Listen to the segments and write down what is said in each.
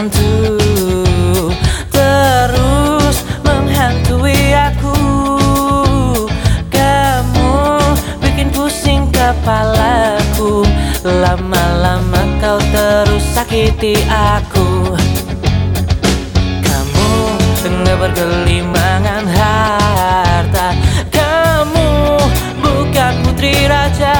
hantu terus menghantui aku. Kamu bikin pusing kepalaku, lama-lama kau terus sakiti aku. Kamu tengah bergelimangan harta, kamu bukan putri raja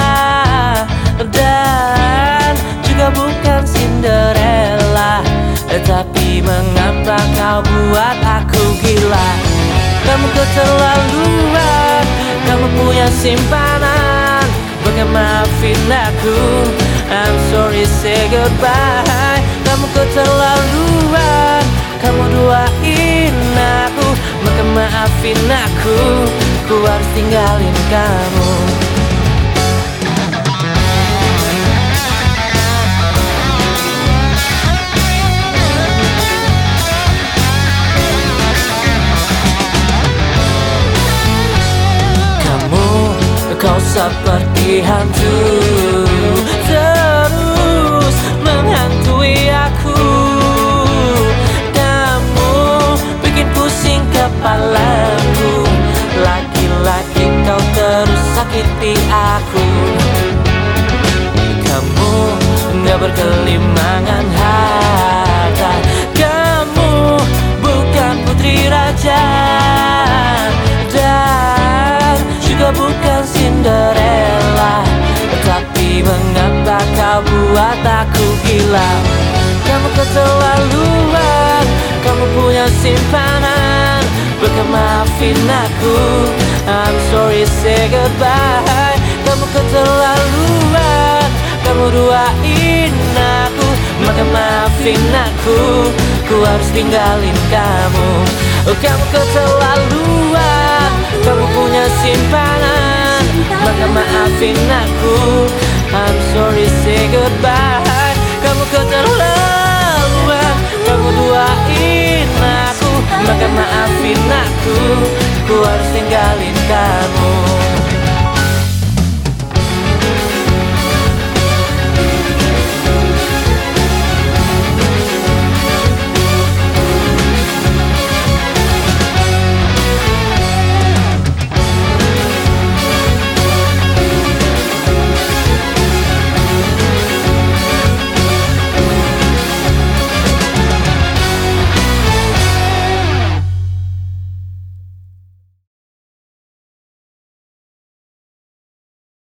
dan juga bukan Cinderella. Tapi mengapa kau buat aku gila? Kamu keterlaluan, kamu punya simpanan, bukan maafin aku. I'm sorry, say goodbye. Kamu keterlaluan, kamu duain aku, maka maafin aku. Ku harus tinggalin kamu. Kau seperti hantu terus menghantui aku. Kamu bikin pusing kepalaku, laki-laki kau terus sakiti aku. Kamu gak berkelimangan harta, kamu bukan putri raja dan juga bukan Cinderella. Tapi mengapa kau buat aku gila? Kamu keterlaluan, kamu punya simpanan, bukan maafin aku. I'm sorry, say goodbye. Kamu keterlaluan, kamu duain aku, maka maafin aku. Ku harus tinggalin kamu. Oh, kamu keterlaluan, kamu punya simpanan, maka maafin aku. I'm sorry, say goodbye. Kamu keterlaluan.